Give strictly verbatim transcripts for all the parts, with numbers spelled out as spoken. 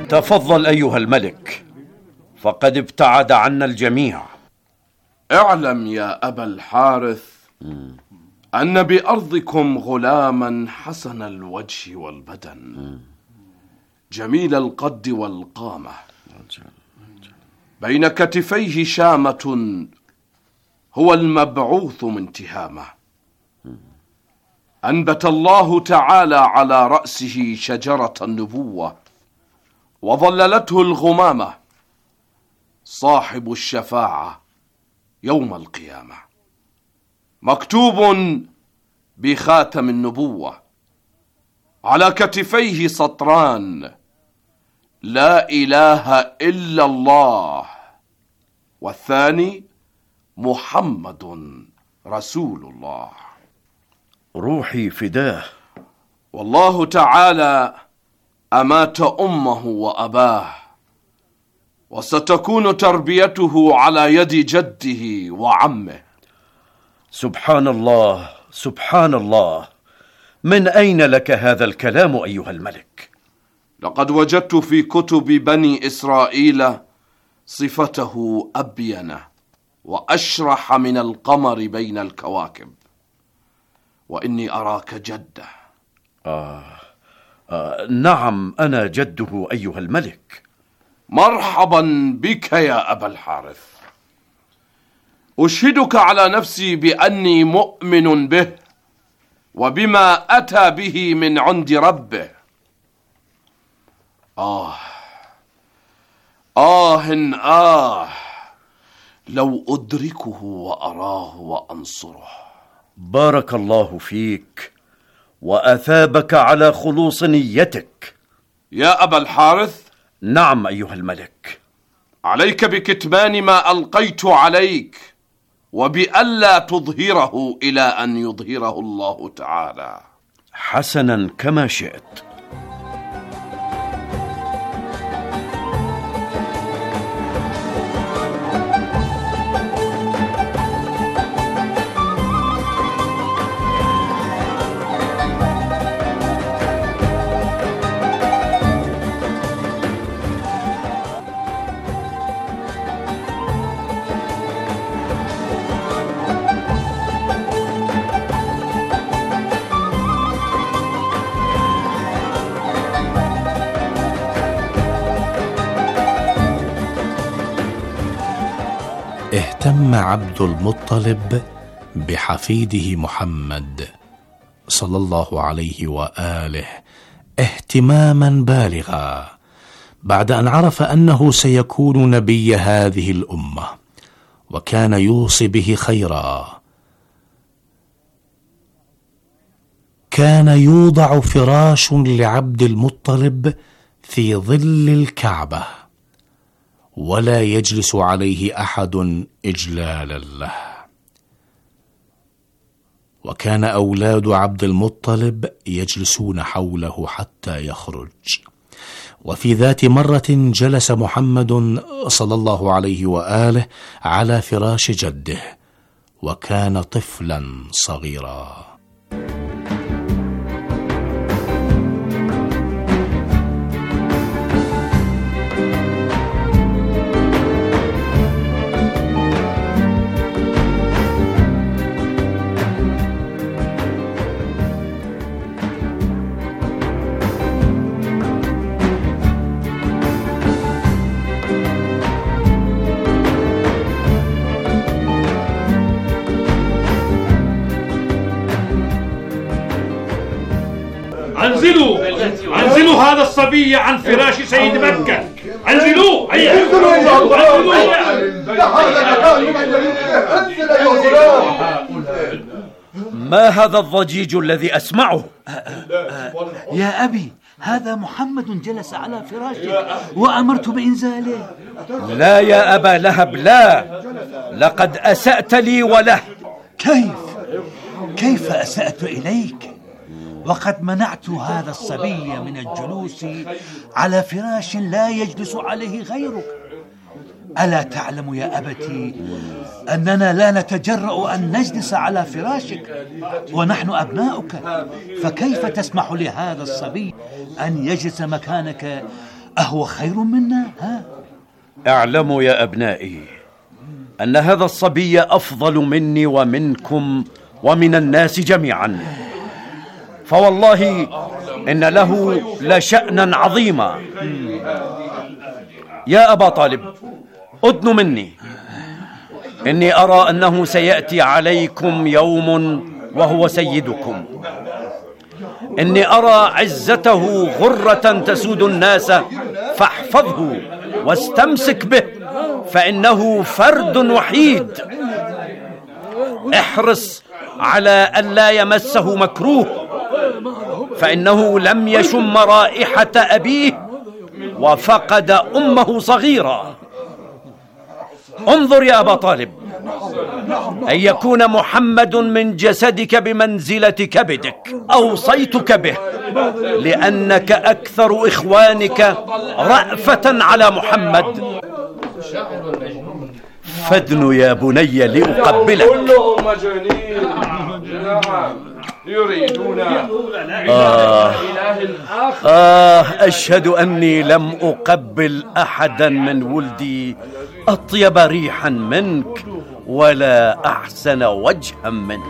تفضل أيها الملك، فقد ابتعد عنا الجميع. اعلم يا أبا الحارث أن بأرضكم غلاما حسن الوجه والبدن، جميل القد والقامة، بين كتفيه شامة، هو المبعوث من تهامة. أنبت الله تعالى على رأسه شجرة النبوة وظللته الغمامة، صاحب الشفاعة يوم القيامة، مكتوب بخاتم النبوة، على كتفيه سطران: لا إله إلا الله، والثاني محمد رسول الله. روحي فداه. والله تعالى أمات أمه وأباه، وستكون تربيته على يد جده وعمه. سبحان الله سبحان الله، من أين لك هذا الكلام أيها الملك؟ لقد وجدت في كتب بني إسرائيل صفته أبين وأشرح من القمر بين الكواكب، وإني أراك جده. آه. آه نعم، أنا جده أيها الملك. مرحبا بك يا أبا الحارث. أشهدك على نفسي بأني مؤمن به وبما أتى به من عند ربه. آه آه آه لو أدركه وأراه وأنصره. بارك الله فيك وأثابك على خلوص نيتك. يا أبا الحارث. نعم أيها الملك. عليك بكتمان ما ألقيت عليك، وبألا تظهره إلى أن يظهره الله تعالى. حسنا، كما شئت. اهتم عبد المطلب بحفيده محمد صلى الله عليه وآله اهتماما بالغا، بعد أن عرف أنه سيكون نبي هذه الأمة، وكان يوصي به خيرا. كان يوضع فراش لعبد المطلب في ظل الكعبة، ولا يجلس عليه أحد إجلالا له. وكان أولاد عبد المطلب يجلسون حوله حتى يخرج. وفي ذات مرة جلس محمد صلى الله عليه وآله على فراش جده، وكان طفلا صغيرا. انزلوا انزلوا هذا الصبي عن فراش سيد مكة. انزلوا هيا انزلوا. ما هذا الضجيج الذي أسمعه؟ يا أبي، هذا محمد جلس على فراشه وأمرت بإنزاله. لا يا أبا لهب، لا، لقد أسأت لي وله. كيف؟ كيف أسأت إليك وقد منعت هذا الصبي من الجلوس على فراش لا يجلس عليه غيرك؟ ألا تعلم يا أبتي أننا لا نتجرأ أن نجلس على فراشك ونحن أبناؤك، فكيف تسمح لهذا الصبي أن يجلس مكانك أهو خير منا؟ ها؟ اعلموا يا أبنائي أن هذا الصبي أفضل مني ومنكم ومن الناس جميعا، فوالله إن له لشأنا عظيما. يا أبا طالب، أدن مني، إني أرى أنه سيأتي عليكم يوم وهو سيدكم. إني أرى عزته غرة تسود الناس، فاحفظه واستمسك به، فإنه فرد وحيد. احرص على ألا يمسه مكروه، فإنه لم يشم رائحة أبيه وفقد أمه صغيرة. انظر يا أبا طالب، أن يكون محمد من جسدك بمنزلة كبدك. أوصيتك به لأنك أكثر إخوانك رأفة على محمد. فادن يا بني لأقبلك. كلهم مجانين يريدون آه, آه أشهد أني لم أقبل أحدا من ولدي أطيب ريحا منك ولا أحسن وجها منك.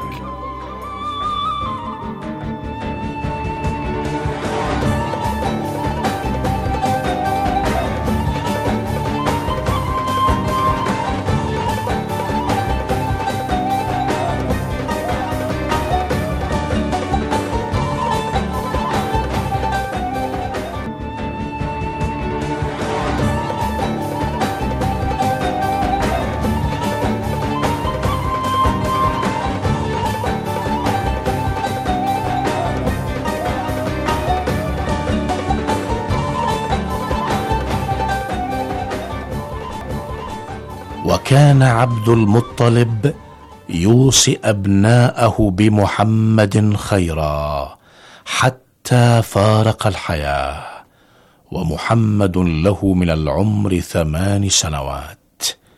وكان عبد المطلب يوصي أبناءه بمحمد خيرا حتى فارق الحياة، ومحمد له من العمر ثمان سنوات.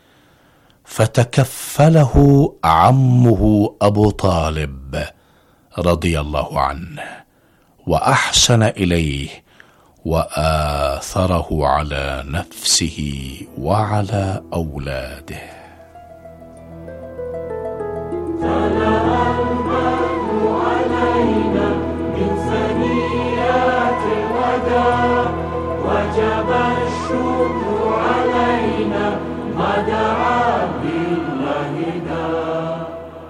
فتكفله عمه أبو طالب رضي الله عنه وأحسن إليه وآثره على نفسه وعلى أولاده. علينا من ثنيات الوداع، وجب الشكر علينا ما دعا بالله دا.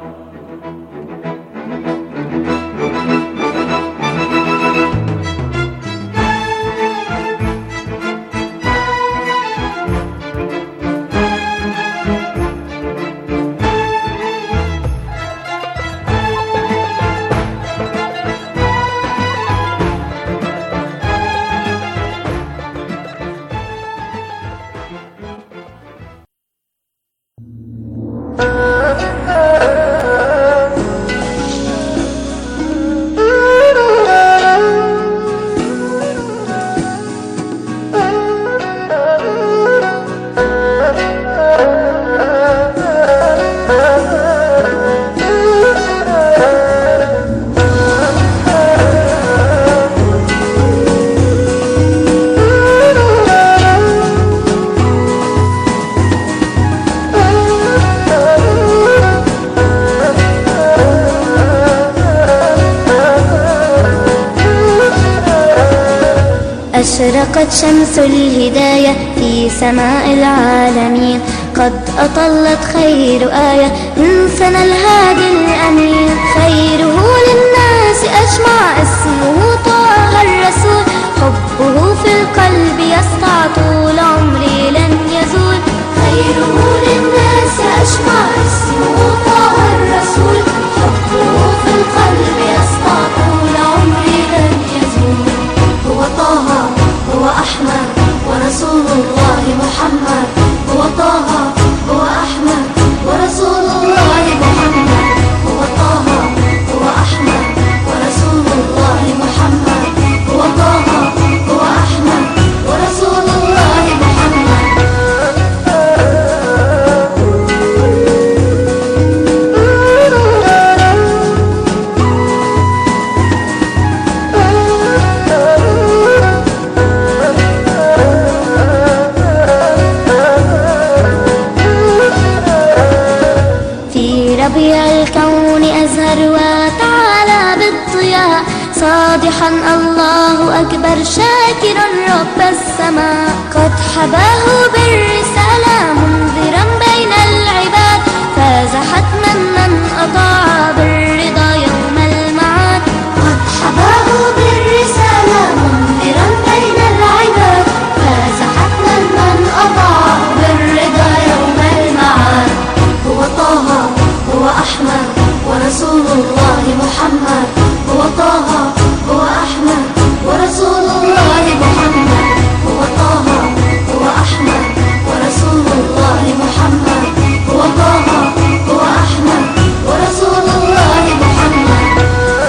أشرقت شمس الهداية في سماء العالمين، قد أطلت خير آية من سنى الهادي الأمين. خيره للناس أجمع اسمه طه الرسول، حبه في القلب يسطع طول عمري لن يزول. خيره للناس أجمع اسمه طه الرسول، حبه في القلب يسطع طول عمري لن يزول. هو طه هو أحمد ورسول الله محمد، هو طه هو أحمد ورسول الله محمد، هو طه صادحا الله أكبر شاكرا رب السماء. قد حباه بالرسالة منذرا بين العباد، فاز حتما من أطاع بالرضا يوم المعاد. قد حباه بالرسالة منذرا بين العباد، فاز حتما من أطاع بالرضا يوم المعاد. هو طه هو أحمد ورسول الله محمد، هو طه هو أحمد ورسول الله محمد، هو طه هو أحمد ورسول الله محمد، هو طه هو أحمد ورسول الله محمد.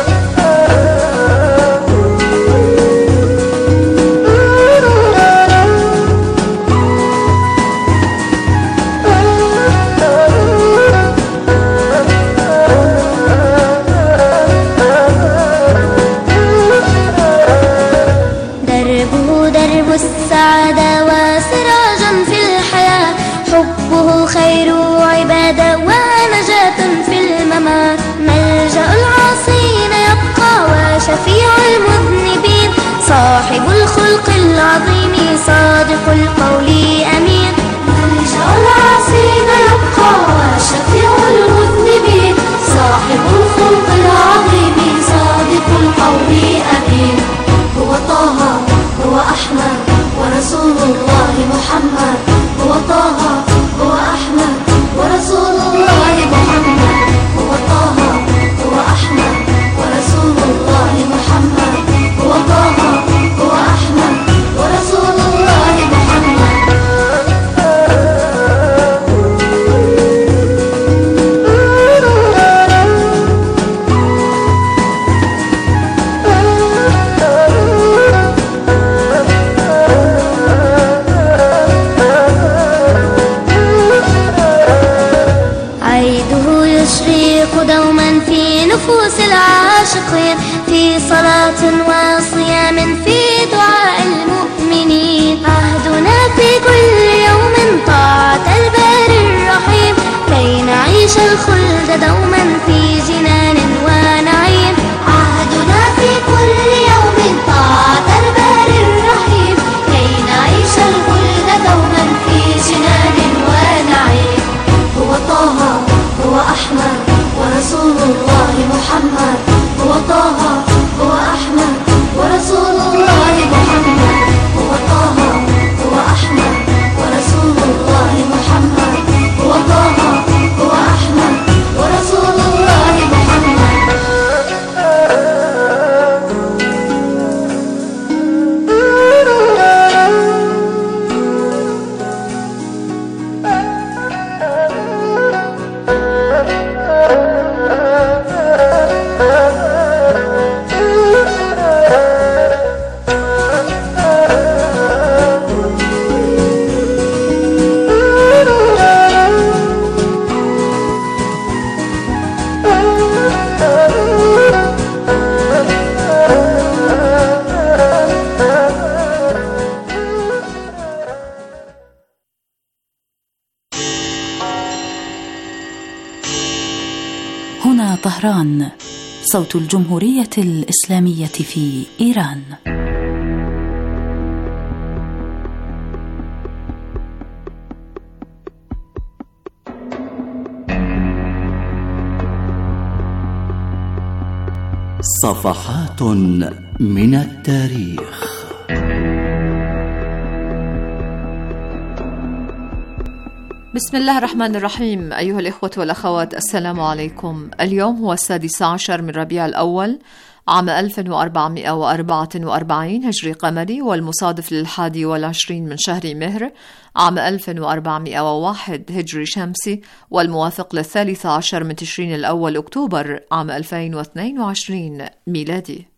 دربه درب السعادة وسراجا في الحياة، حبه خير عبادة ونجاة في الممات. ملجأ العاصين يبقى وشفيع المذنبين، صاحب الخلق العظيم صادق القول أمين. ملجأ العاصين يبقى وشفيع المذنبين، صاحب الخلق العظيم صادق القول أمين. هو طه هو أحمد ورسول الله محمد، هو طه هو أحمد ورسول الله محمد، هو طه هو أحمد ورسول الله محمد، هو طه هو أحمد ورسول الله محمد. دوما في نفوس العاشقين، في صلاة وصيام في دعاء المؤمنين. عهدنا في كل يوم طاعة الباري الرحيم، كي نعيش الخلد دوما في جنان ونعيم. عهدنا في كل يوم طاعة الباري الرحيم، كي نعيش الخلد دوما في جنان ونعيم. هو طه هو أحمد ورسول الله محمد، هو طه هو أحمد ورسول الله محمد، هو طه هو أحمد ورسول الله محمد، هو طه هو أحمد ورسول الله محمد. هنا طهران، صوت الجمهورية الإسلامية في إيران. صفحات من التاريخ. بسم الله الرحمن الرحيم. أيها الإخوة والأخوات، السلام عليكم. اليوم هو السادس عشر من ربيع الأول عام ألف وأربعمائة وأربعة وأربعين هجري قمري، والمصادف للحادي والعشرين من شهر مهر عام ألف وأربعمائة وواحد هجري شمسي، والموافق للثالث عشر من تشرين الأول أكتوبر عام ألفين واثنين وعشرين ميلادي.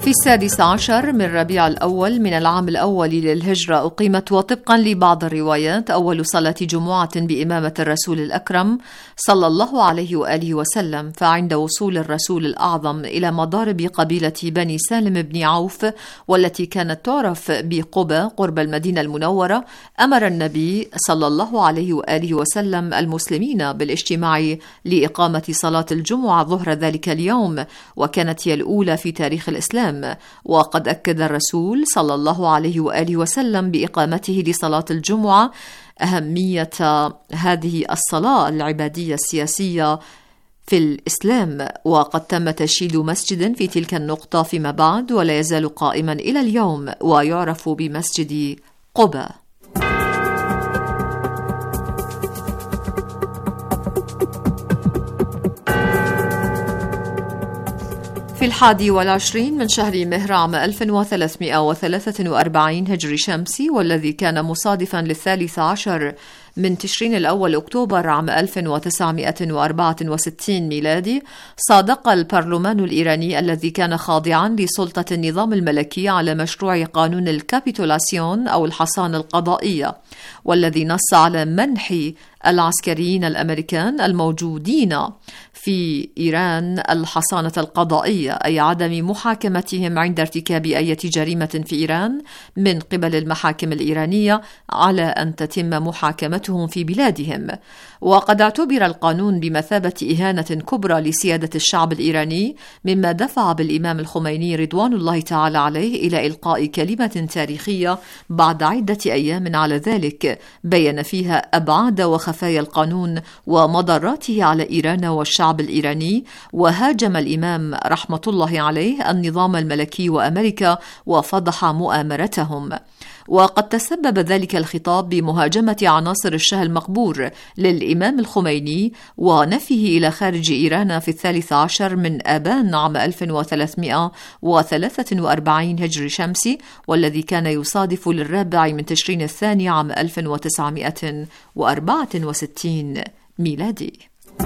في السادس عشر من ربيع الأول من العام الأول للهجرة أقيمت، وطبقا لبعض الروايات، أول صلاة جمعة بإمامة الرسول الأكرم صلى الله عليه وآله وسلم. فعند وصول الرسول الأعظم إلى مضارب قبيلة بني سالم بن عوف، والتي كانت تعرف بقبى قرب المدينة المنورة، أمر النبي صلى الله عليه وآله وسلم المسلمين بالاجتماع لإقامة صلاة الجمعة ظهر ذلك اليوم، وكانت هي الأولى في تاريخ الإسلام. وقد أكد الرسول صلى الله عليه وآله وسلم بإقامته لصلاة الجمعة أهمية هذه الصلاة العبادية السياسية في الإسلام، وقد تم تشييد مسجد في تلك النقطة فيما بعد، ولا يزال قائما إلى اليوم، ويعرف بمسجد قباء. في الحادي والعشرين من شهر مهر عام ألف وثلاثمائة وثلاثة وأربعين هجري شمسي، والذي كان مصادفا للثالث عشر من تشرين الأول أكتوبر عام ألف وتسعمائة وأربعة وستين ميلادي، صادق البرلمان الإيراني الذي كان خاضعا لسلطة النظام الملكي على مشروع قانون الكابيتولاسيون أو الحصانة القضائية، والذي نص على منح العسكريين الأمريكان الموجودين في إيران الحصانة القضائية، أي عدم محاكمتهم عند ارتكاب أي جريمة في إيران من قبل المحاكم الإيرانية، على أن تتم محاكمتهم في بلادهم. وقد اعتبر القانون بمثابة إهانة كبرى لسيادة الشعب الإيراني، مما دفع بالإمام الخميني رضوان الله تعالى عليه إلى إلقاء كلمة تاريخية بعد عدة أيام على ذلك، بين فيها أبعاد وخفايا القانون ومضراته على إيران والشعب الإيراني. وهاجم الإمام رحمة الله عليه النظام الملكي وأمريكا وفضح مؤامرتهم. وقد تسبب ذلك الخطاب بمهاجمة عناصر الشاه المقبور للإمام الخميني ونفيه إلى خارج إيران في الثالث عشر من آبان عام ألف وثلاثمائة وثلاثة وأربعين هجري شمسي، والذي كان يصادف للرابع من تشرين الثاني عام ألف وتسعمائة وأربعة وستين ميلادي.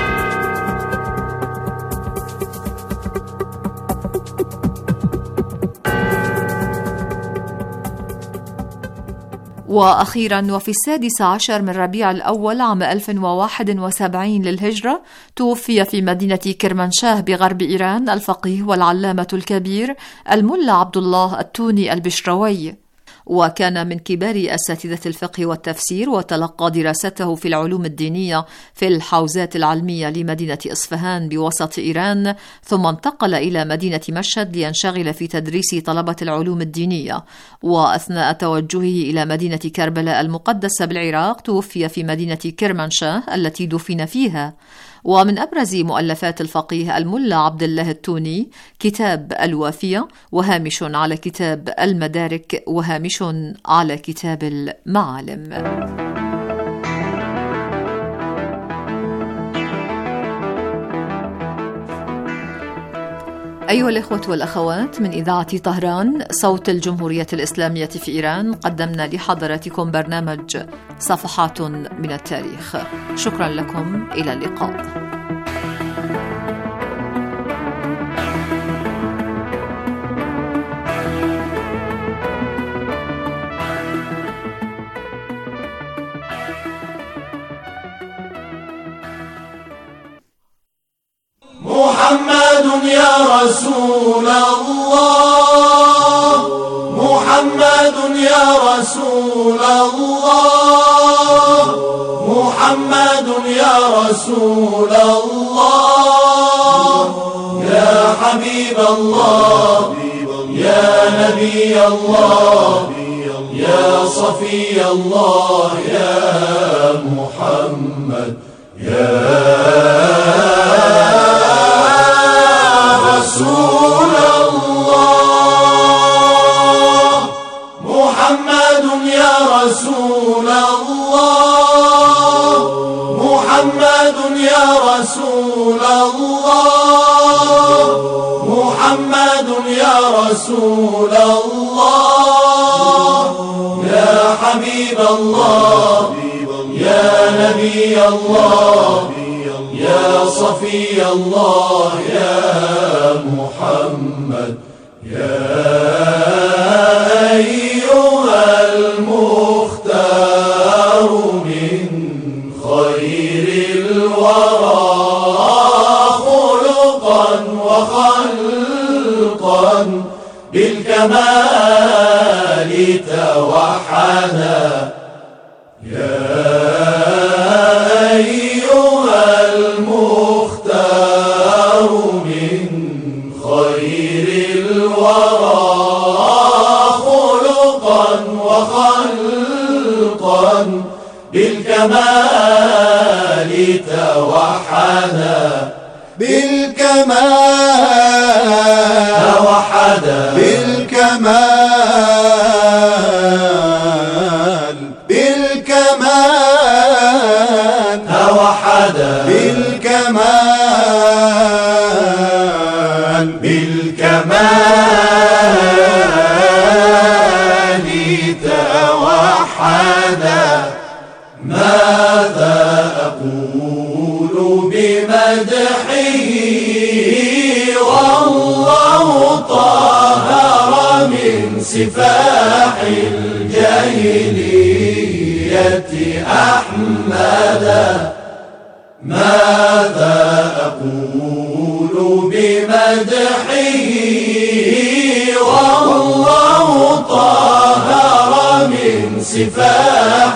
وأخيرا، وفي السادس عشر من ربيع الأول عام ألف وواحد وسبعين للهجرة، توفي في مدينة كرمانشاه بغرب إيران الفقيه والعلامة الكبير الملا عبد الله التوني البشروي، وكان من كبار أساتذة الفقه والتفسير، وتلقى دراسته في العلوم الدينية في الحوزات العلمية لمدينة إصفهان بوسط إيران، ثم انتقل إلى مدينة مشهد لينشغل في تدريس طلبة العلوم الدينية. وأثناء توجهه إلى مدينة كربلاء المقدسة بالعراق، توفي في مدينة كرمانشاه التي دفن فيها. ومن أبرز مؤلفات الفقيه الملا عبد الله التوني كتاب الوافية، وهامش على كتاب المدارك، وهامش على كتاب المعالم. أيها الإخوة والأخوات، من إذاعة طهران صوت الجمهورية الإسلامية في إيران، قدمنا لحضراتكم برنامج صفحات من التاريخ. شكرا لكم، إلى اللقاء. محمد يا رسول الله، محمد يا رسول الله، محمد يا رسول الله، يا حبيب الله، يا نبي الله، يا صفي الله، يا محمد، يا رسول الله. محمد يا رسول الله، محمد يا رسول الله، محمد يا رسول الله، يا حبيب الله، يا نبي الله، يا صفي الله، يا محمد، يا أيها المختار من خير الورى خلقا وخلقا بالكمال توحدا. يا أيها المختار من خير الورى خلقا وخلقا بالكمال توحدا. بالكمال توحدا. بالكمال بالكمال توحدا. بالكمال بالكمال توحدا. ماذا أقول بمدحه والله طهر من سفاح الجاهلية أحمدا. ماذا أقول بمدحه والله طهر من سفاح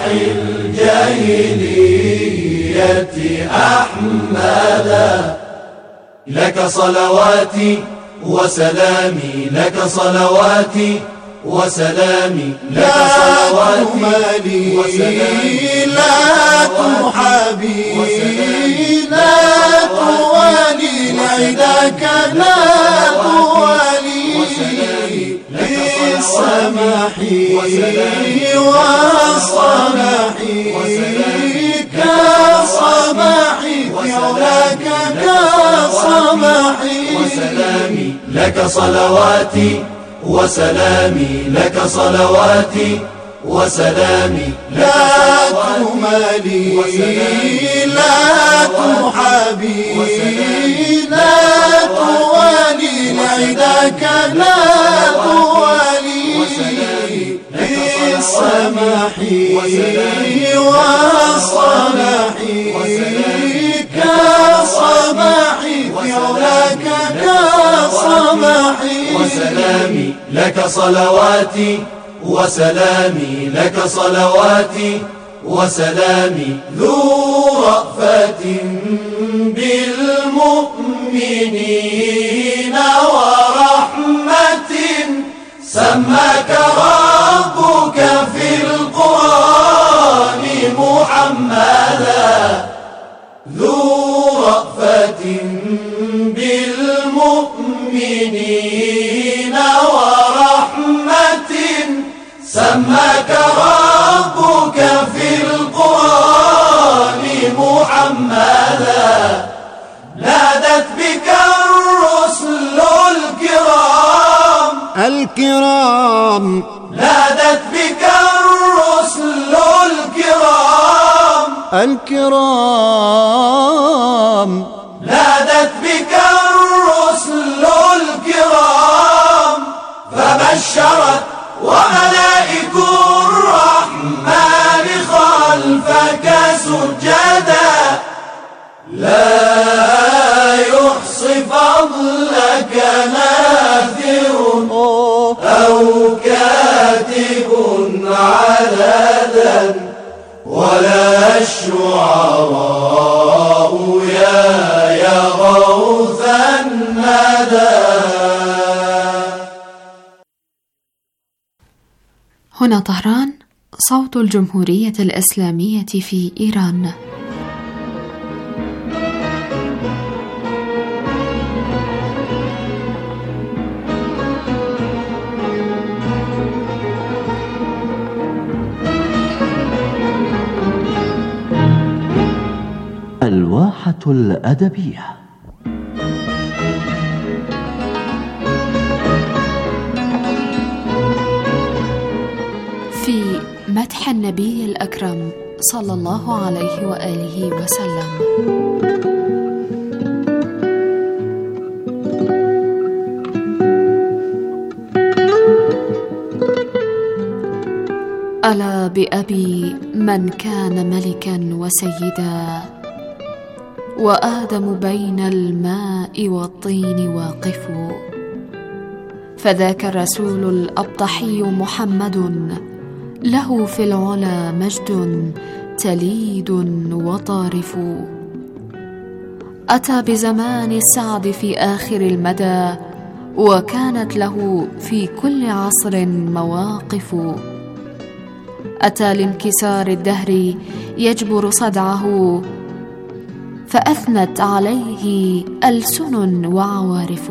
الجاهلية أحمدا. لك صلواتي وسلامي لك صلواتي وسلامي لك صلواتي وسلامي لا تحابي لا توالي لعداك لا توالي بالسماح والصلاح كالصباح في علاك كالصباح. وسلامي لك صلواتي وسلامي لك صلواتي وسلامي لا تمالي لا تحابي لا توالي لعداك لا توالي بالسماح والصلاح كالصباح في علاك كالصباح. وسلامي لك صلواتي وسلامي لك صلواتي وسلامي ذو رأفة بالمؤمنين ورحمة سماك ربك في القرآن محمدا. ذو رأفة بالمؤمنين ورحمة سماك ربك في القرآن محمدا. نادت بك الرسل الكرام الكرام نادت بك الرسل الكرام الكرام نادت بك الرسل الكرام فبشرت وملائك الرحمن خلفك سجدا. لا يحصي فضلك ناثر أو كاتب عددا ولا الشعراء يا يا غوث الندى. هنا طهران، صوت الجمهورية الإسلامية في إيران. الواحة الأدبية. في مدح النبي الأكرم صلى الله عليه وآله وسلم. ألا بأبي من كان ملكا وسيدا، وآدم بين الماء والطين واقف، فذاك الرسول الأبطحي محمد، له في العلا مجد تليد وطارف. أتى بزمان السعد في آخر المدى، وكانت له في كل عصر مواقف. أتى لانكسار الدهر يجبر صدعه، فأثنت عليه ألسن وعوارف.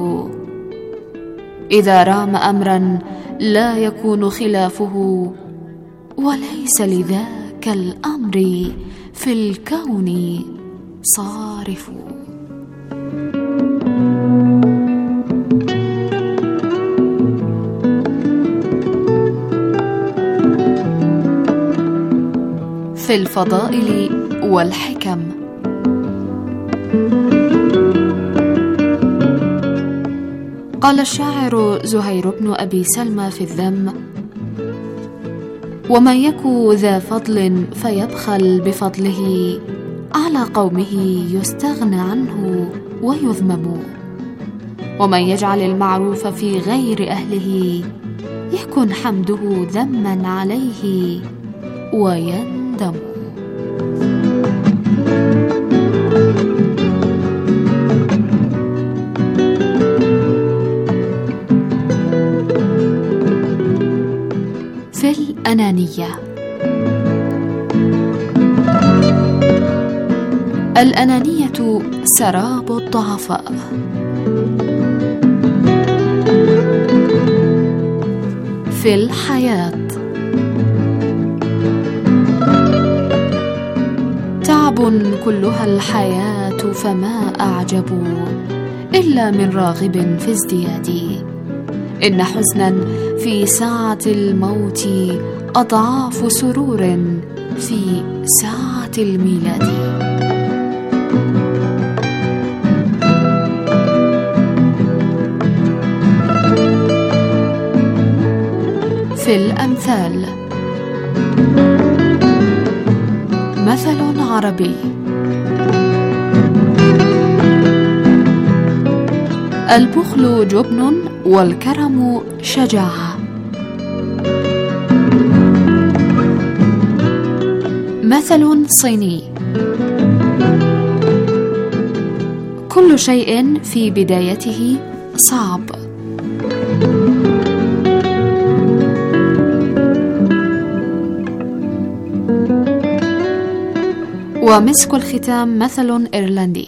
إذا رام أمرا لا يكون خلافه، وليس لذاك الأمر في الكون صارف. في الفضائل والحكم. قال الشاعر زهير بن أبي سلمى في الذم: ومن يكو ذا فضل فيبخل بفضله، على قومه يستغنى عنه ويذمم. ومن يجعل المعروف في غير أهله، يكن حمده ذما عليه ويندم. في الأنانية. الأنانية سراب الضعفاء. في الحياة. تعب كلها الحياة، فما أعجب إلا من راغب في ازدياد. إن حزنا في ساعة الموت أضعاف سرور في ساعة الميلاد. في الأمثال. مثل عربي: البخل جبن، والكرم شجاعة. مثل صيني: كل شيء في بدايته صعب. ومسك الختام مثل إيرلندي: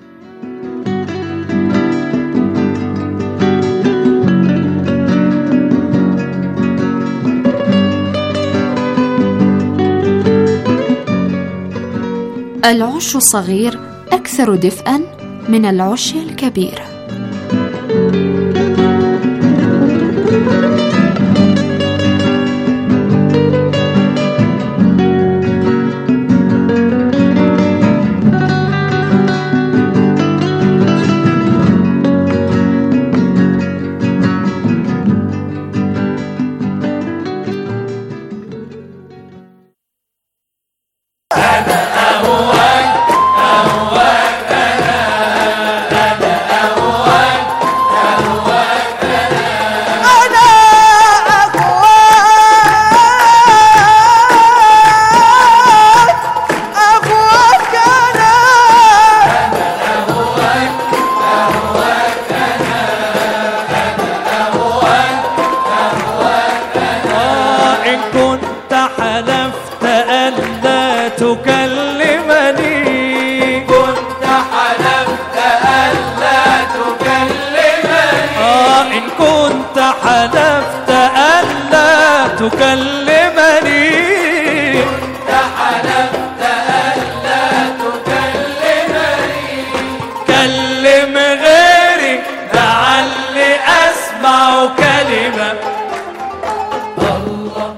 العش الصغير أكثر دفئا من العش الكبير. حلفت ألا تكلمني كنت حلفت ألا تكلمني كلم غيري لعلي أسمع كلمة الله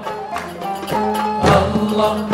الله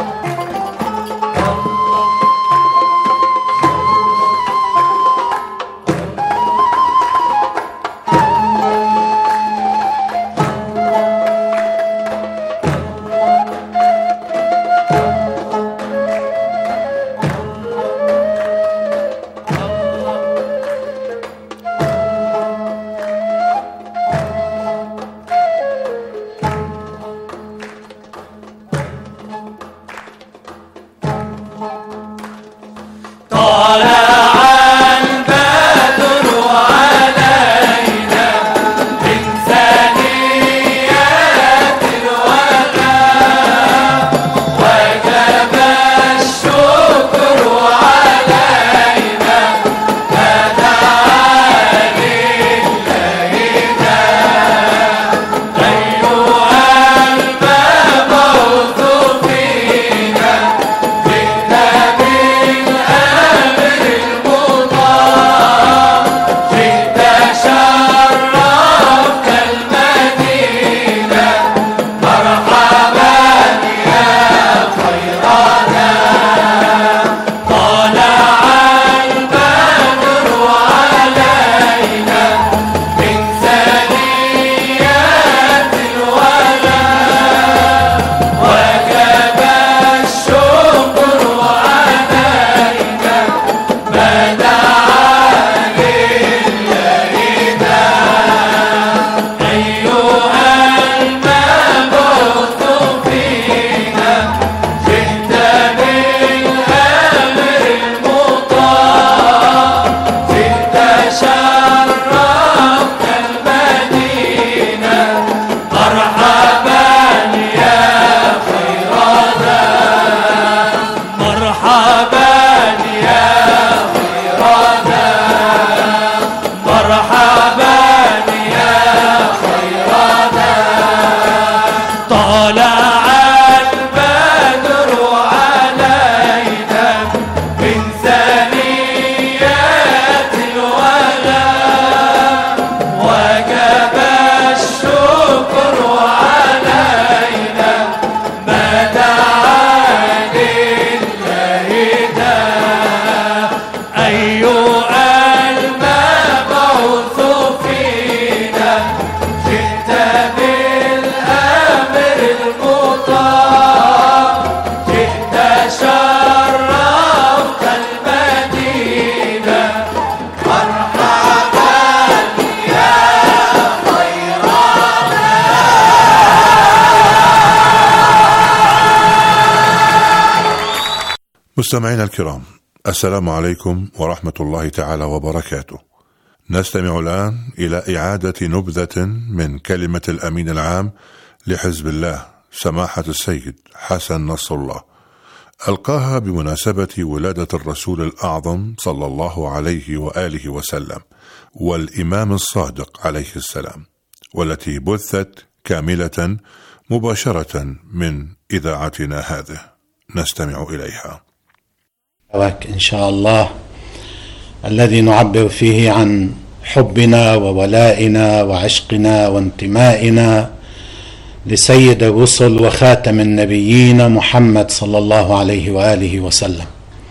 مستمعينا الكرام، السلام عليكم ورحمة الله تعالى وبركاته. نستمع الآن إلى إعادة نبذة من كلمة الأمين العام لحزب الله سماحة السيد حسن نصر الله، ألقاها بمناسبة ولادة الرسول الأعظم صلى الله عليه وآله وسلم والإمام الصادق عليه السلام، والتي بثت كاملة مباشرة من إذاعتنا هذه. نستمع إليها. إن شاء الله الذي نعبر فيه عن حبنا وولائنا وعشقنا وانتمائنا لسيد الرسل وخاتم النبيين محمد صلى الله عليه وآله وسلم.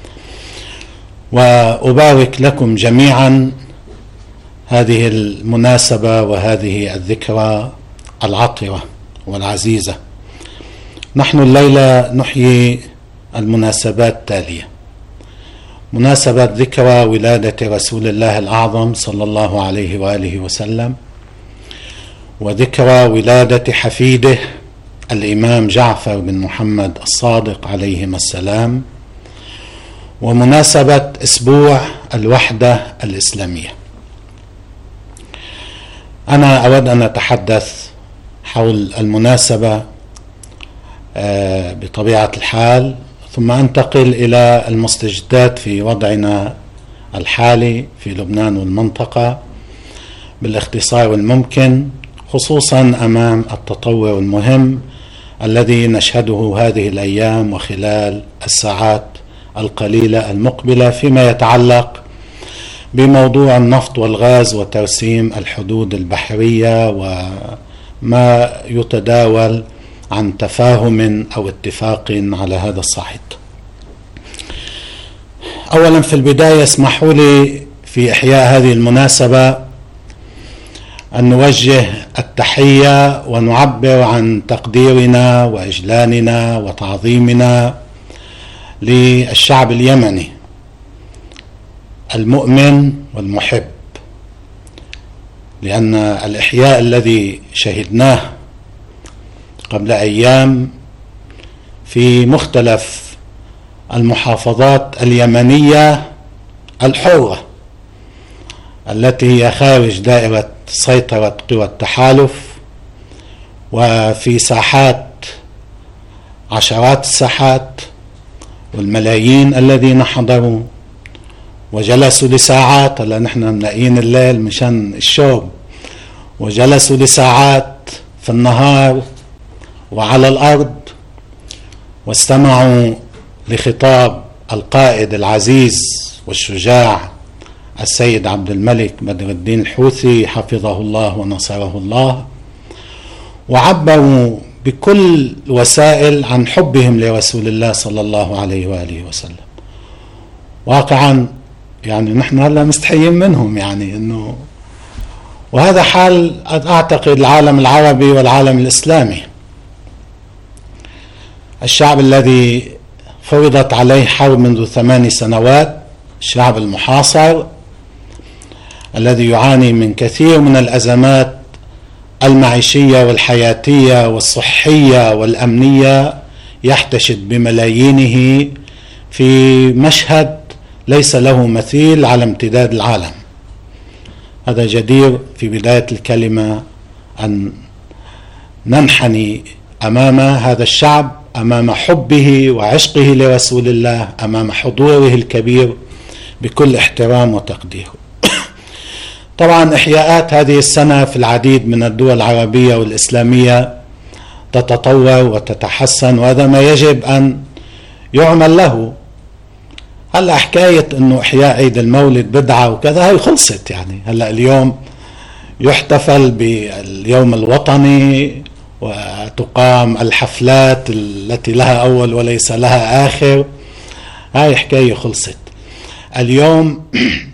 وأبارك لكم جميعا هذه المناسبة وهذه الذكرى العطرة والعزيزة. نحن الليلة نحيي المناسبات التالية: مناسبة ذكرى ولادة رسول الله الأعظم صلى الله عليه وآله وسلم، وذكرى ولادة حفيده الإمام جعفر بن محمد الصادق عليهما السلام، ومناسبة أسبوع الوحدة الإسلامية. أنا أود أن أتحدث حول المناسبة بطبيعة الحال، ثم أنتقل إلى المستجدات في وضعنا الحالي في لبنان والمنطقة بالاختصار الممكن، خصوصا أمام التطور المهم الذي نشهده هذه الأيام وخلال الساعات القليلة المقبلة فيما يتعلق بموضوع النفط والغاز وترسيم الحدود البحرية وما يتداول عن تفاهم أو اتفاق على هذا الصعيد. أولا في البداية اسمحوا لي في إحياء هذه المناسبة أن نوجه التحية ونعبر عن تقديرنا وإجلالنا وتعظيمنا للشعب اليمني المؤمن والمحب، لأن الإحياء الذي شهدناه قبل أيام في مختلف المحافظات اليمنية الحرة التي هي خارج دائرة سيطرة قوى التحالف، وفي ساحات عشرات الساحات والملايين الذين حضروا وجلسوا لساعات. هلا نحن ملاقيين الليل مشان الشوب، وجلسوا لساعات في النهار وعلى الأرض واستمعوا لخطاب القائد العزيز والشجاع السيد عبد الملك بدر الدين الحوثي حفظه الله ونصره الله، وعبروا بكل وسائل عن حبهم لرسول الله صلى الله عليه وآله وسلم. واقعا يعني نحن هلا مستحيين منهم، يعني انه وهذا حال اعتقد العالم العربي والعالم الإسلامي. الشعب الذي فرضت عليه حرب منذ ثماني سنوات، الشعب المحاصر الذي يعاني من كثير من الأزمات المعيشية والحياتية والصحية والأمنية، يحتشد بملايينه في مشهد ليس له مثيل على امتداد العالم. هذا جدير في بداية الكلمة أن ننحني أمام هذا الشعب، أمام حبه وعشقه لرسول الله، أمام حضوره الكبير بكل احترام وتقدير. طبعا إحياءات هذه السنة في العديد من الدول العربية والإسلامية تتطور وتتحسن، وهذا ما يجب أن يعمل له. هلا حكاية انه احياء عيد المولد بدعة وكذا هاي خلصت، يعني هلا اليوم يحتفل باليوم الوطني وتقام الحفلات التي لها اول وليس لها اخر، هاي حكاية خلصت. اليوم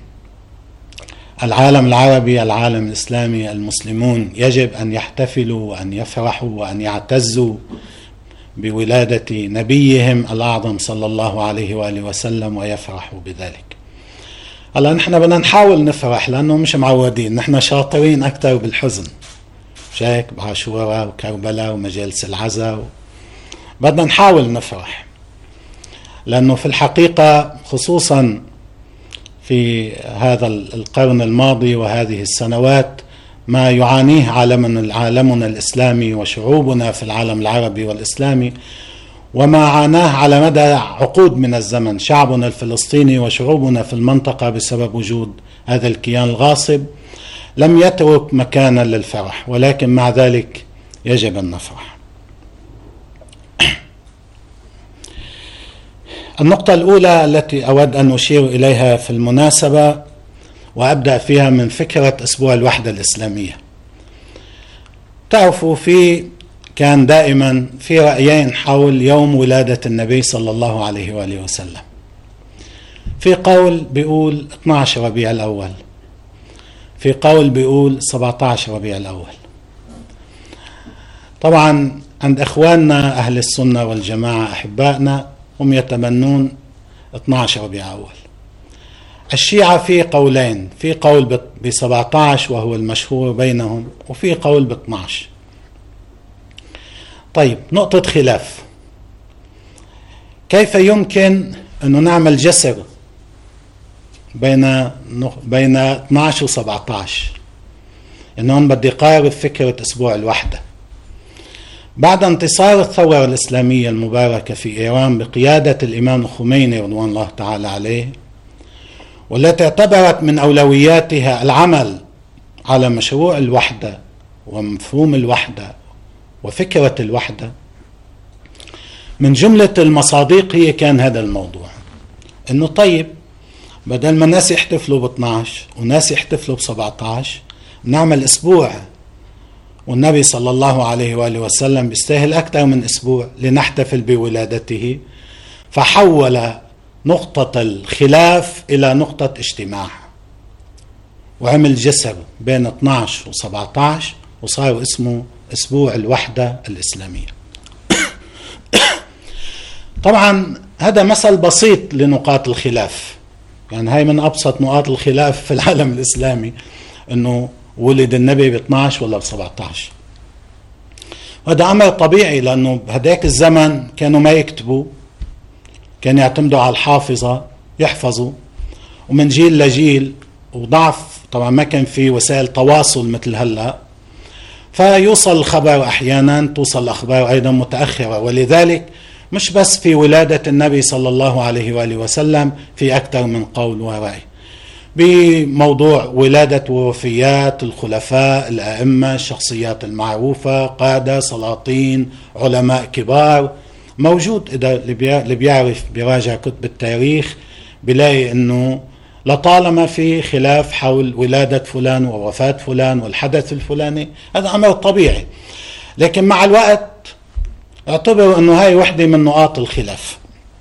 العالم العربي، العالم الإسلامي، المسلمون يجب أن يحتفلوا وأن يفرحوا وأن يعتزوا بولادة نبيهم الأعظم صلى الله عليه وآله وسلم ويفرحوا بذلك. هلا نحن بدنا نحاول نفرح لأنه مش معودين، نحن شاطرين أكثر بالحزن، مش هيك؟ بعاشوراء وكربلاء ومجالس العزاء، بدنا نحاول نفرح. لأنه في الحقيقة خصوصا في هذا القرن الماضي وهذه السنوات ما يعانيه عالمنا عالمنا الإسلامي وشعوبنا في العالم العربي والإسلامي، وما عاناه على مدى عقود من الزمن شعبنا الفلسطيني وشعوبنا في المنطقة بسبب وجود هذا الكيان الغاصب، لم يترك مكانا للفرح، ولكن مع ذلك يجب أن نفرح. النقطة الأولى التي أود أن أشير إليها في المناسبة وأبدأ فيها من فكرة أسبوع الوحدة الإسلامية. تعرفوا في كان دائما في رأيين حول يوم ولادة النبي صلى الله عليه وآله وسلم. في قول بيقول اثني عشر ربيع الأول، في قول بيقول سبعة عشر ربيع الأول. طبعا عند إخواننا أهل السنة والجماعة أحبائنا هم يتمنون اثني عشر ربيع أول. الشيعة في قولين، في قول ب سبعة عشر وهو المشهور بينهم، وفي قول ب اثني عشر. طيب نقطة خلاف، كيف يمكن أن نعمل جسر بين بين اثني عشر و سبعة عشر؟ إنه بدي قارب فكرة أسبوع الوحدة. بعد انتصار الثورة الإسلامية المباركة في إيران بقيادة الإمام الخميني رضوان الله تعالى عليه، والتي اعتبرت من أولوياتها العمل على مشروع الوحدة ومفهوم الوحدة وفكرة الوحدة، من جملة المصادق هي كان هذا الموضوع، إنه طيب بدل ما الناس يحتفلوا ب اثني عشر وناس يحتفلوا ب سبعة عشر نعمل أسبوع، والنبي صلى الله عليه وآله وسلم بيستاهل أكثر من أسبوع لنحتفل بولادته. فحول نقطة الخلاف إلى نقطة اجتماع، وعمل جسر بين اثني عشر و سبعة عشر، وصار اسمه أسبوع الوحدة الإسلامية. طبعا هذا مثل بسيط لنقاط الخلاف، يعني هاي من أبسط نقاط الخلاف في العالم الإسلامي، إنه ولد النبي ب اثني عشر ولا ب سبعة عشر. وهذا أمر طبيعي، لأنه بهداك الزمن كانوا ما يكتبوا، كانوا يعتمدوا على الحافظة يحفظوا، ومن جيل لجيل، وضعف طبعا ما كان في وسائل تواصل مثل هلأ، فيوصل الخبر أحيانا توصل الأخبار أيضا متأخرة. ولذلك مش بس في ولادة النبي صلى الله عليه وآله وسلم في أكثر من قول ورأي، بموضوع ولادة ووفيات الخلفاء الأئمة الشخصيات المعروفة، قادة سلاطين علماء كبار، موجود. إذا اللي بيعرف بيراجع كتب التاريخ بيلاقي أنه لطالما في خلاف حول ولادة فلان ووفاة فلان والحدث الفلاني، هذا أمر طبيعي. لكن مع الوقت اعتبروا أنه هاي وحدة من نقاط الخلاف.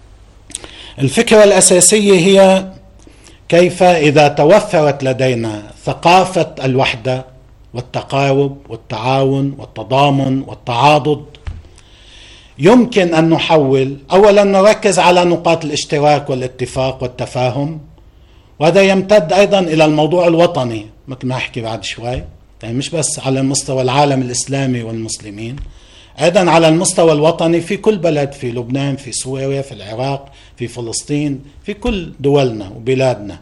الفكرة الأساسية هي كيف إذا توفرت لدينا ثقافة الوحدة والتقارب والتعاون والتضامن والتعاضد، يمكن أن نحول أولا نركز على نقاط الاشتراك والاتفاق والتفاهم، وهذا يمتد أيضا إلى الموضوع الوطني مثل ما أحكي بعد شوي، يعني مش بس على مستوى العالم الإسلامي والمسلمين، أيضا على المستوى الوطني في كل بلد، في لبنان، في سوريا، في العراق، في فلسطين، في كل دولنا وبلادنا.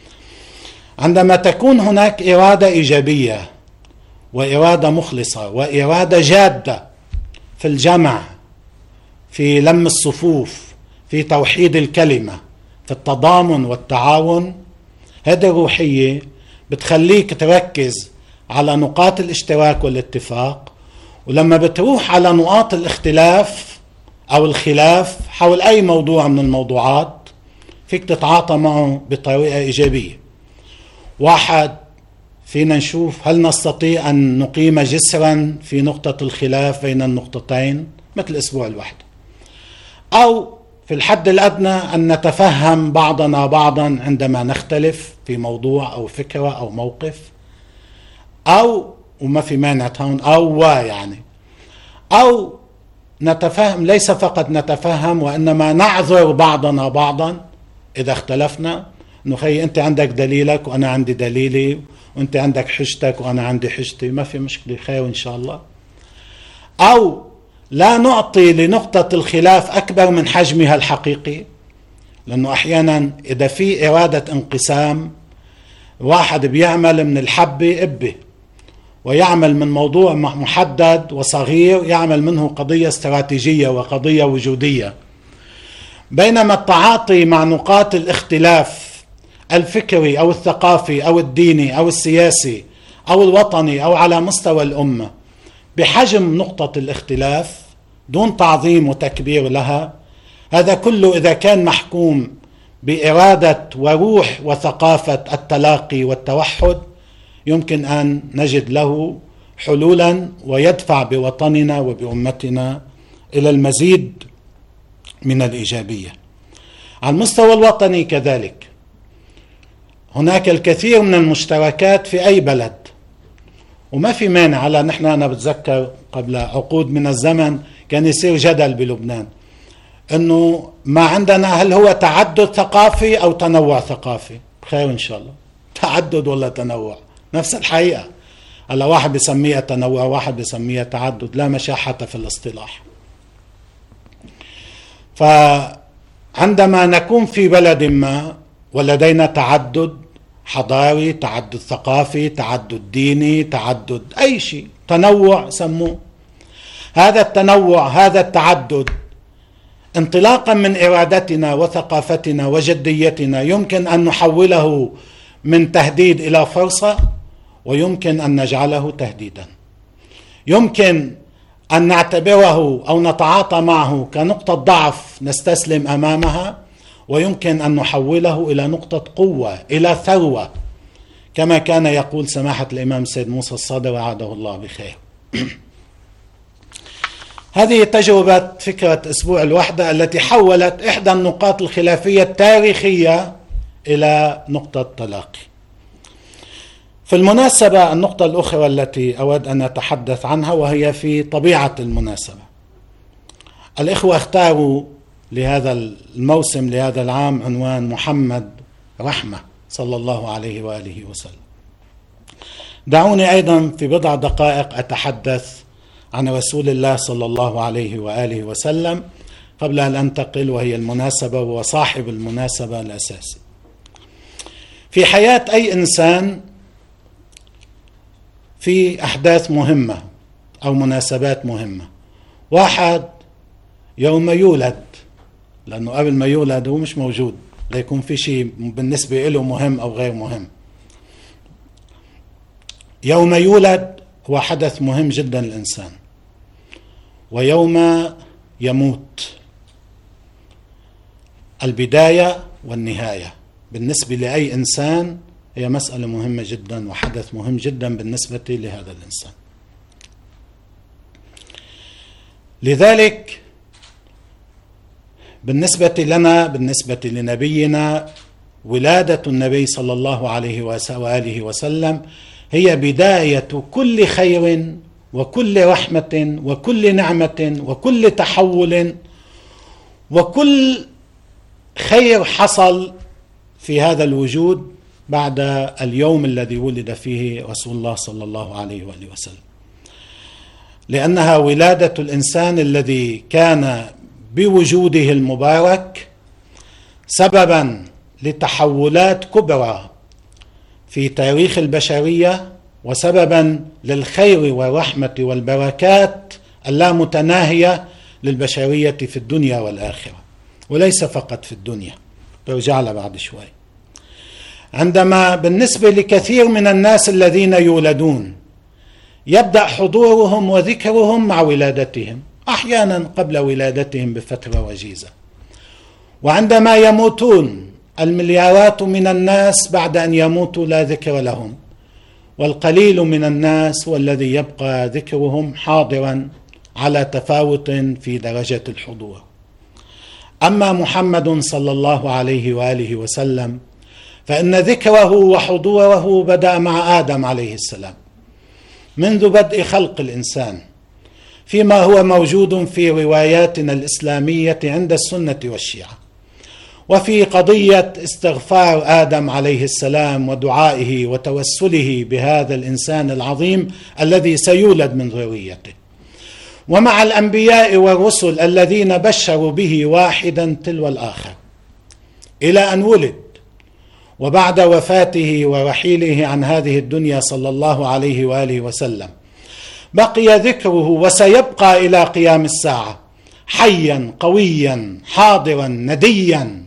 عندما تكون هناك إرادة إيجابية وإرادة مخلصة وإرادة جادة في الجمع، في لم الصفوف، في توحيد الكلمة، في التضامن والتعاون، هذه الروحية بتخليك تركز على نقاط الاشتراك والاتفاق، ولما بتروح على نقاط الاختلاف أو الخلاف حول أي موضوع من الموضوعات فيك تتعاطى معه بطريقة إيجابية. واحد، فينا نشوف هل نستطيع أن نقيم جسرا في نقطة الخلاف بين النقطتين مثل أسبوع الوحدة، أو في الحد الأدنى أن نتفهم بعضنا بعضا عندما نختلف في موضوع أو فكرة أو موقف، أو وما في مانع هون أو يعني أو نتفهم، ليس فقط نتفهم وإنما نعذر بعضنا بعضا إذا اختلفنا، إنه خي أنت عندك دليلك وأنا عندي دليلي، وأنت عندك حجتك وأنا عندي حجتي، ما في مشكلة، خير إن شاء الله. أو لا نعطي لنقطة الخلاف أكبر من حجمها الحقيقي، لأنه أحيانا إذا في إرادة انقسام، واحد بيعمل من الحبة إبة، ويعمل من موضوع محدد وصغير يعمل منه قضية استراتيجية وقضية وجودية. بينما التعاطي مع نقاط الاختلاف الفكري أو الثقافي أو الديني أو السياسي أو الوطني أو على مستوى الأمة بحجم نقطة الاختلاف دون تعظيم وتكبير لها، هذا كله إذا كان محكوم بإرادة وروح وثقافة التلاقي والتوحد يمكن أن نجد له حلولا ويدفع بوطننا وبأمتنا إلى المزيد من الإيجابية. على المستوى الوطني كذلك هناك الكثير من المشتركات في أي بلد، وما في مانع. على نحن أنا بتذكر قبل عقود من الزمن كان يصير جدل بلبنان أنه ما عندنا هل هو تعدد ثقافي أو تنوع ثقافي. خير إن شاء الله، تعدد ولا تنوع نفس الحقيقة. هلا واحد بيسميها تنوع واحد بيسميها تعدد، لا مشاحة في الاصطلاح. فعندما نكون في بلد ما ولدينا تعدد حضاري، تعدد ثقافي، تعدد ديني، تعدد أي شيء، تنوع سموه، هذا التنوع هذا التعدد انطلاقا من إرادتنا وثقافتنا وجديتنا يمكن أن نحوله من تهديد إلى فرصة، ويمكن أن نجعله تهديدا. يمكن أن نعتبره أو نتعاطى معه كنقطة ضعف نستسلم أمامها، ويمكن أن نحوله إلى نقطة قوة، إلى ثروة، كما كان يقول سماحة الإمام سيد موسى الصادر عاده الله بخير. هذه تجربة فكرة أسبوع الوحدة التي حولت إحدى النقاط الخلافية التاريخية إلى نقطة تلاقي. في المناسبة النقطة الأخرى التي أود أن أتحدث عنها وهي في طبيعة المناسبة. الإخوة اختاروا لهذا الموسم لهذا العام عنوان محمد رحمة صلى الله عليه وآله وسلم. دعوني أيضا في بضع دقائق أتحدث عن رسول الله صلى الله عليه وآله وسلم قبل أن أنتقل وهي المناسبة وصاحب المناسبة الأساسي. في حياة أي إنسان في أحداث مهمة أو مناسبات مهمة. واحد يوم يولد، لأنه قبل ما يولد هو مش موجود ليكون في شيء بالنسبة له مهم أو غير مهم. يوم يولد هو حدث مهم جدا للإنسان، ويوم يموت البداية والنهاية بالنسبة لأي إنسان هي مسألة مهمة جدا وحدث مهم جدا بالنسبة لهذا الإنسان. لذلك بالنسبة لنا، بالنسبة لنبينا، ولادة النبي صلى الله عليه وآله وسلم هي بداية كل خير وكل رحمة وكل نعمة وكل تحول وكل خير حصل في هذا الوجود بعد اليوم الذي ولد فيه رسول الله صلى الله عليه وآله وسلم، لأنها ولادة الإنسان الذي كان بوجوده المبارك سببا لتحولات كبرى في تاريخ البشرية، وسببا للخير والرحمة والبركات اللامتناهية للبشرية في الدنيا والآخرة، وليس فقط في الدنيا، برجع لها بعد شوي. عندما بالنسبة لكثير من الناس الذين يولدون يبدأ حضورهم وذكرهم مع ولادتهم، أحيانا قبل ولادتهم بفترة وجيزة، وعندما يموتون المليارات من الناس بعد أن يموتوا لا ذكر لهم، والقليل من الناس والذي يبقى ذكرهم حاضرا على تفاوت في درجة الحضور. أما محمد صلى الله عليه وآله وسلم فإن ذكره وحضوره بدأ مع آدم عليه السلام منذ بدء خلق الإنسان، فيما هو موجود في رواياتنا الإسلامية عند السنة والشيعة، وفي قضية استغفار آدم عليه السلام ودعائه وتوسله بهذا الإنسان العظيم الذي سيولد من ذريته، ومع الأنبياء والرسل الذين بشروا به واحدا تلو الآخر. إلى أن ولد، وبعد وفاته ورحيله عن هذه الدنيا صلى الله عليه وآله وسلم بقي ذكره وسيبقى إلى قيام الساعة حيا قويا حاضرا نديا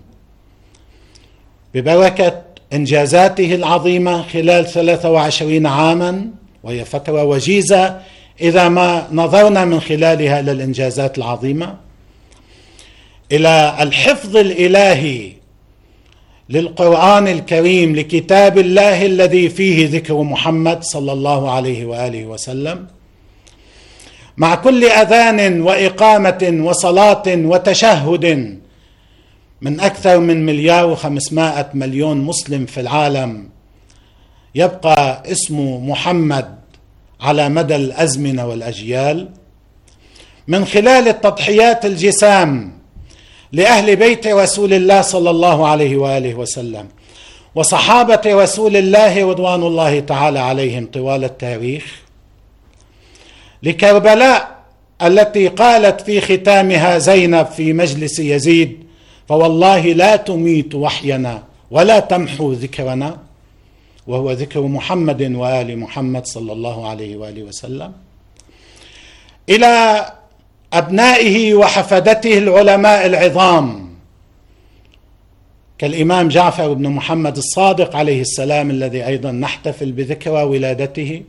ببركة إنجازاته العظيمة خلال ثلاثة وعشرين عاما، وهي فترة وجيزة إذا ما نظرنا من خلالها إلى الإنجازات العظيمة، إلى الحفظ الإلهي للقرآن الكريم لكتاب الله الذي فيه ذكر محمد صلى الله عليه وآله وسلم، مع كل أذان وإقامة وصلاة وتشهد من أكثر من مليار وخمسمائة مليون مسلم في العالم، يبقى اسمه محمد على مدى الأزمنة والأجيال، من خلال التضحيات الجسام لأهل بيت رسول الله صلى الله عليه وآله وسلم وصحابة رسول الله رضوان الله تعالى عليهم طوال التاريخ، لكربلاء التي قالت في ختامها زينب في مجلس يزيد: فوالله لا تميت وحينا ولا تمحو ذكرنا، وهو ذكر محمد وآل محمد صلى الله عليه وآله وسلم، إلى أبنائه وحفدته العلماء العظام كالإمام جعفر بن محمد الصادق عليه السلام الذي أيضا نحتفل بذكرى ولادته،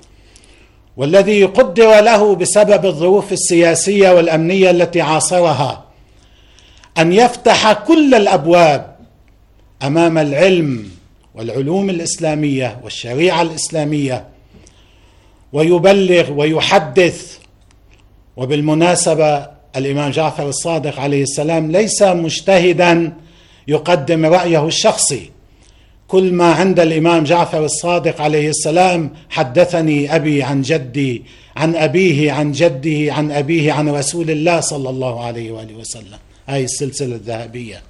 والذي قدر له بسبب الظروف السياسية والأمنية التي عاصرها أن يفتح كل الأبواب أمام العلم والعلوم الإسلامية والشريعة الإسلامية ويبلغ ويحدث. وبالمناسبة الإمام جعفر الصادق عليه السلام ليس مجتهدا يقدم رأيه الشخصي، كل ما عند الإمام جعفر الصادق عليه السلام: حدثني أبي عن جدي عن أبيه عن جده عن أبيه عن رسول الله صلى الله عليه وآله وسلم، هاي السلسلة الذهبية.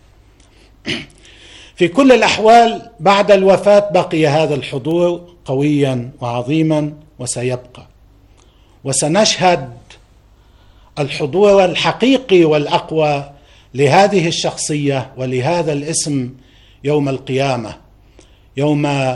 في كل الأحوال بعد الوفاة بقي هذا الحضور قويا وعظيما وسيبقى، وسنشهد الحضور الحقيقي والأقوى لهذه الشخصية ولهذا الاسم يوم القيامة، يوم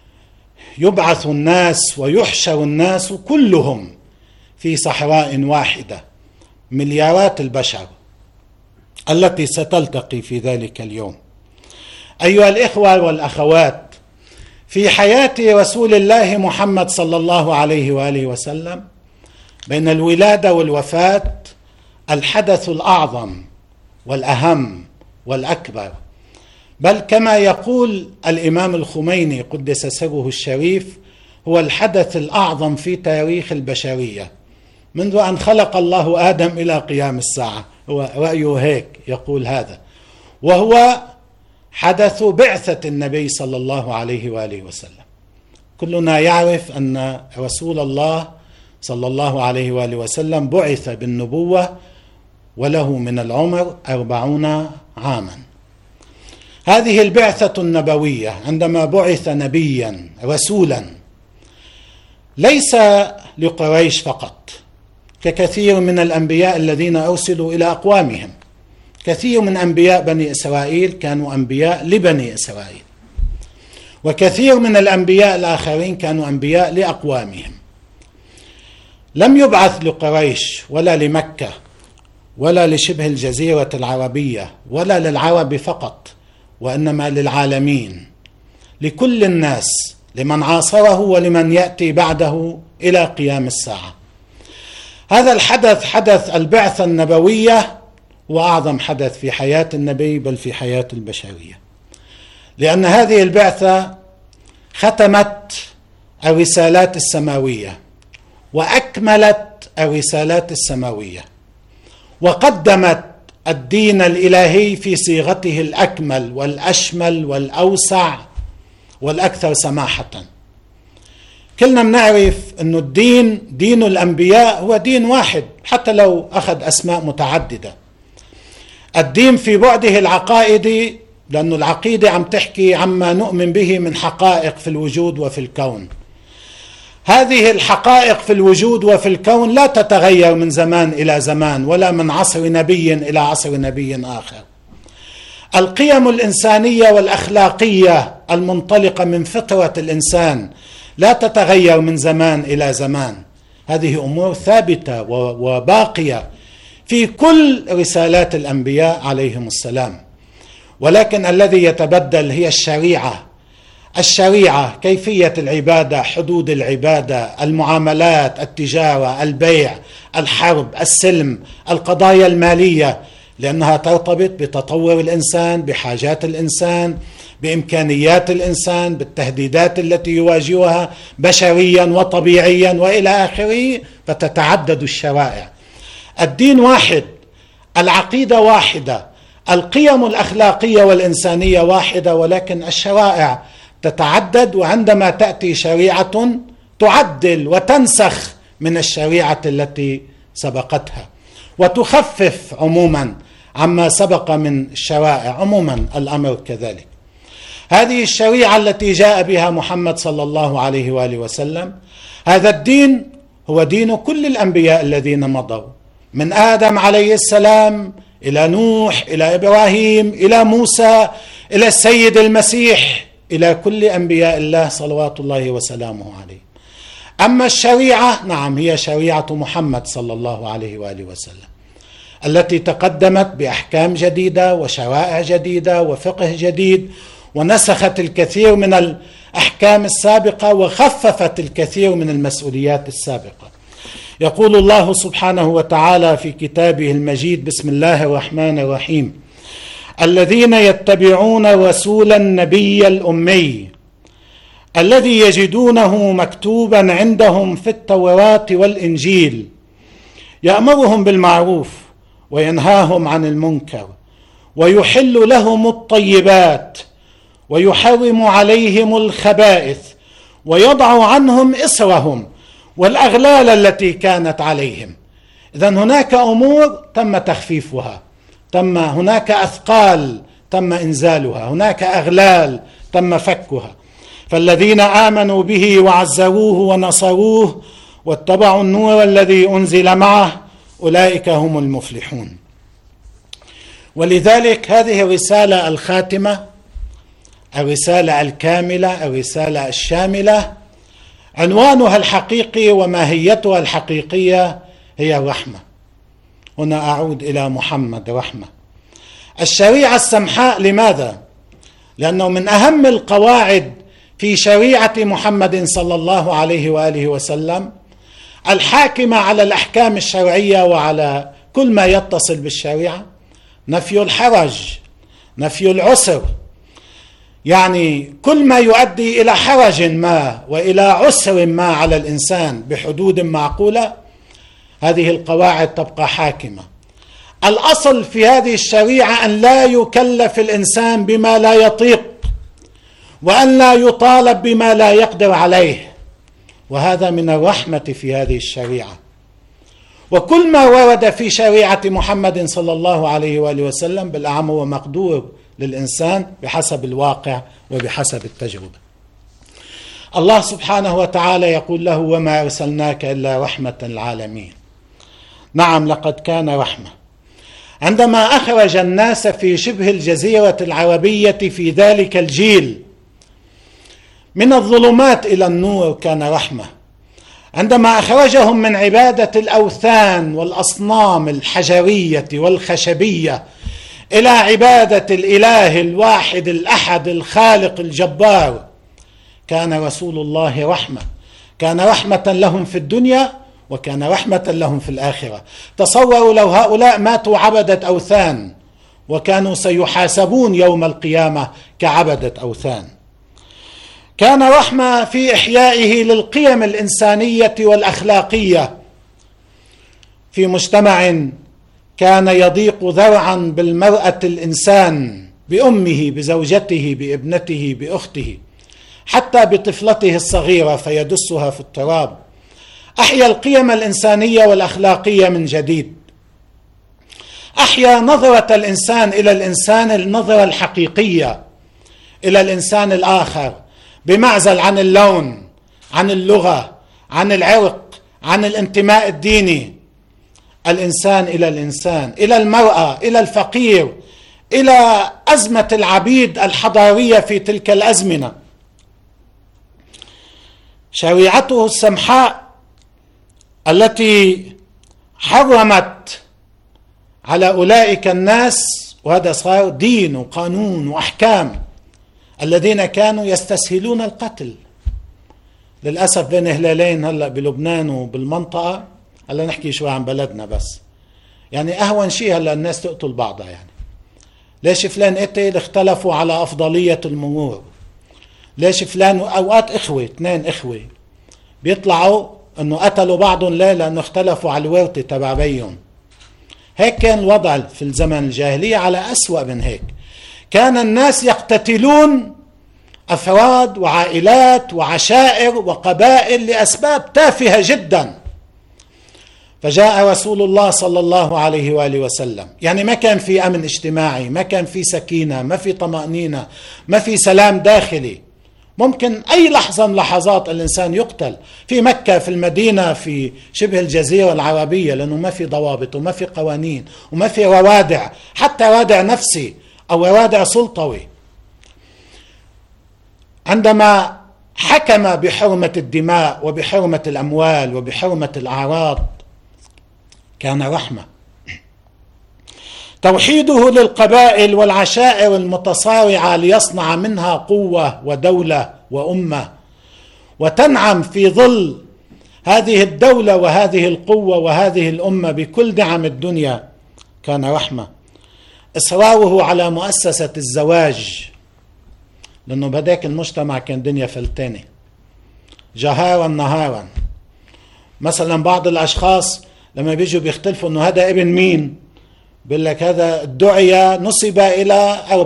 يبعث الناس ويحشر الناس كلهم في صحراء واحدة، مليارات البشر التي ستلتقي في ذلك اليوم. أيها الإخوة والأخوات، في حياة رسول الله محمد صلى الله عليه وآله وسلم بين الولادة والوفاة الحدث الأعظم والأهم والأكبر، بل كما يقول الإمام الخميني قدس سره الشريف: هو الحدث الأعظم في تاريخ البشرية منذ أن خلق الله آدم إلى قيام الساعة، هو رأيه هيك يقول هذا، وهو حدث بعثة النبي صلى الله عليه وآله وسلم. كلنا يعرف أن رسول الله صلى الله عليه وآله وسلم بعث بالنبوة وله من العمر أربعون عاما. هذه البعثة النبوية عندما بعث نبيا رسولا ليس لقريش فقط ككثير من الأنبياء الذين أرسلوا إلى أقوامهم. كثير من أنبياء بني إسرائيل كانوا أنبياء لبني إسرائيل، وكثير من الأنبياء الآخرين كانوا أنبياء لأقوامهم. لم يبعث لقريش ولا لمكة ولا لشبه الجزيرة العربية ولا للعرب فقط، وإنما للعالمين، لكل الناس، لمن عاصره ولمن يأتي بعده إلى قيام الساعة. هذا الحدث، حدث البعثة النبوية، وأعظم حدث في حياة النبي بل في حياة البشرية، لأن هذه البعثة ختمت الرسالات السماوية وأكملت الرسالات السماوية وقدمت الدين الإلهي في صيغته الأكمل والأشمل والأوسع والأكثر سماحة. كلنا بنعرف أن الدين، دين الأنبياء، هو دين واحد حتى لو أخذ أسماء متعددة. الدين في بعده العقائدي، لأن العقيدة عم تحكي عما نؤمن به من حقائق في الوجود وفي الكون. هذه الحقائق في الوجود وفي الكون لا تتغير من زمان إلى زمان ولا من عصر نبي إلى عصر نبي آخر. القيم الإنسانية والأخلاقية المنطلقة من فطرة الإنسان لا تتغير من زمان إلى زمان، هذه أمور ثابتة وباقية في كل رسالات الأنبياء عليهم السلام، ولكن الذي يتبدل هي الشريعة. الشريعة كيفية العبادة، حدود العبادة، المعاملات، التجارة، البيع، الحرب، السلم، القضايا المالية، لأنها ترتبط بتطور الإنسان، بحاجات الإنسان، بإمكانيات الإنسان، بالتهديدات التي يواجهها بشريا وطبيعيا وإلى آخره، فتتعدد الشرائع. الدين واحد، العقيدة واحدة، القيم الأخلاقية والإنسانية واحدة، ولكن الشرائع تتعدد، وعندما تأتي شريعة تعدل وتنسخ من الشريعة التي سبقتها وتخفف عموما عما سبق من الشرائع، عموما الأمر كذلك. هذه الشريعة التي جاء بها محمد صلى الله عليه وآله وسلم، هذا الدين هو دين كل الأنبياء الذين مضوا، من آدم عليه السلام إلى نوح إلى إبراهيم إلى موسى إلى السيد المسيح، إلى كل أنبياء الله صلوات الله وسلامه عليه. أما الشريعة، نعم، هي شريعة محمد صلى الله عليه وآله وسلم التي تقدمت بأحكام جديدة وشرائع جديدة وفقه جديد، ونسخت الكثير من الأحكام السابقة وخففت الكثير من المسؤوليات السابقة. يقول الله سبحانه وتعالى في كتابه المجيد: بسم الله الرحمن الرحيم: الذين يتبعون الرسول النبي الأمي الذي يجدونه مكتوبا عندهم في التوراة والإنجيل يأمرهم بالمعروف وينهاهم عن المنكر ويحل لهم الطيبات ويحرم عليهم الخبائث ويضع عنهم إصرهم والأغلال التي كانت عليهم. إذن هناك أمور تم تخفيفها، تم هناك أثقال تم إنزالها، هناك أغلال تم فكها. فالذين آمنوا به وعزروه ونصروه واتبعوا النور الذي أنزل معه أولئك هم المفلحون. ولذلك هذه الرسالة الخاتمة، الرسالة الكاملة، الرسالة الشاملة، عنوانها الحقيقي وماهيتها الحقيقية هي الرحمة. هنا أعود إلى محمد، رحمة. الشريعة السمحاء، لماذا؟ لأنه من أهم القواعد في شريعة محمد صلى الله عليه وآله وسلم الحاكمة على الأحكام الشرعية وعلى كل ما يتصل بالشريعة نفي الحرج، نفي العسر، يعني كل ما يؤدي إلى حرج ما وإلى عسر ما على الإنسان بحدود معقولة، هذه القواعد تبقى حاكمة. الأصل في هذه الشريعة أن لا يكلف الإنسان بما لا يطيق، وأن لا يطالب بما لا يقدر عليه، وهذا من الرحمة في هذه الشريعة. وكل ما ورد في شريعة محمد صلى الله عليه وآله وسلم بالأعم هو مقدور للإنسان بحسب الواقع وبحسب التجربة. الله سبحانه وتعالى يقول له: وما أرسلناك إلا رحمة للعالمين. نعم، لقد كان رحمة. عندما أخرج الناس في شبه الجزيرة العربية في ذلك الجيل من الظلمات إلى النور كان رحمة. عندما أخرجهم من عبادة الأوثان والأصنام الحجرية والخشبية إلى عبادة الإله الواحد الأحد الخالق الجبار كان رسول الله رحمة. كان رحمة لهم في الدنيا وكان رحمة لهم في الآخرة. تصوروا لو هؤلاء ماتوا عبدة أوثان وكانوا سيحاسبون يوم القيامة كعبدة أوثان. كان رحمة في إحيائه للقيم الإنسانية والأخلاقية في مجتمع كان يضيق ذرعا بالمرأة الإنسان، بأمه، بزوجته، بابنته، بأخته، حتى بطفلته الصغيرة فيدسها في التراب. أحيا القيم الإنسانية والأخلاقية من جديد. أحيا نظرة الإنسان إلى الإنسان، النظرة الحقيقية إلى الإنسان الآخر، بمعزل عن اللون، عن اللغة، عن العرق، عن الانتماء الديني. الإنسان إلى الإنسان، إلى المرأة، إلى الفقير، إلى أزمة العبيد الحضارية في تلك الأزمنة. شريعته السمحاء التي حرمت على أولئك الناس، وهذا صار دين وقانون وأحكام، الذين كانوا يستسهلون القتل. للأسف بين هلالين هلأ بلبنان وبالمنطقة، هلأ نحكي شوي عن بلدنا بس، يعني أهون شيء هلأ الناس تقتل بعضها. يعني ليش فلان قتل؟ اختلفوا على أفضلية المرور. ليش فلان؟ أوقات إخوة، اثنين إخوة بيطلعوا أنه قتلوا بعضهم ليه؟ لأنه اختلفوا على الورثة تبع بيهم. هيك كان الوضع في الزمن الجاهلية. على أسوأ من هيك، كان الناس يقتتلون أفراد وعائلات وعشائر وقبائل لأسباب تافهة جدا. فجاء رسول الله صلى الله عليه وآله وسلم، يعني ما كان في أمن اجتماعي، ما كان في سكينة، ما في طمأنينة، ما في سلام داخلي. ممكن أي لحظة من لحظات الإنسان يقتل في مكة، في المدينة، في شبه الجزيرة العربية، لأنه ما في ضوابط وما في قوانين وما في روادع، حتى رادع نفسي أو رادع سلطوي. عندما حكم بحرمة الدماء وبحرمة الأموال وبحرمة الأعراض كان رحمة. توحيده للقبائل والعشائر المتصارعة ليصنع منها قوة ودولة وأمة، وتنعم في ظل هذه الدولة وهذه القوة وهذه الأمة بكل نعم الدنيا، كان رحمة. إصراره على مؤسسة الزواج، لأنه بداك المجتمع كان دنيا فلتانة جهارا نهارا. مثلا بعض الأشخاص لما بيجوا بيختلفوا أنه هذا ابن مين، بيقول لك هذا الدعية نسب إلى